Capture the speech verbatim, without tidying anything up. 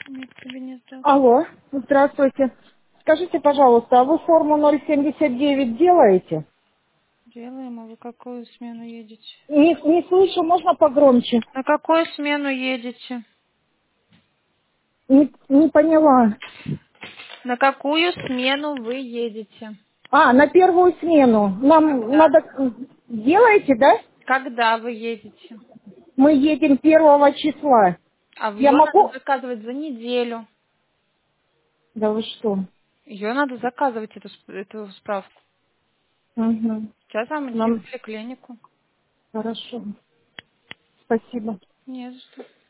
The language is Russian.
Нет, тебе не сдаст. Алло, здравствуйте. Скажите, пожалуйста, а вы форму ноль семьдесят девять делаете? Делаем, а вы какую смену едете? Не, не слышу, можно погромче? На какую смену едете? Не, не поняла. На какую смену вы едете? А, на первую смену. Нам Когда? надо... Делаете, да? Когда вы едете? Мы едем первого числа. А Я ее надо могу... заказывать за неделю. Да вы что? Ее надо заказывать, эту, сп- эту справку. Угу. Сейчас вам через Нам клинику. хорошо. Спасибо. Не за что.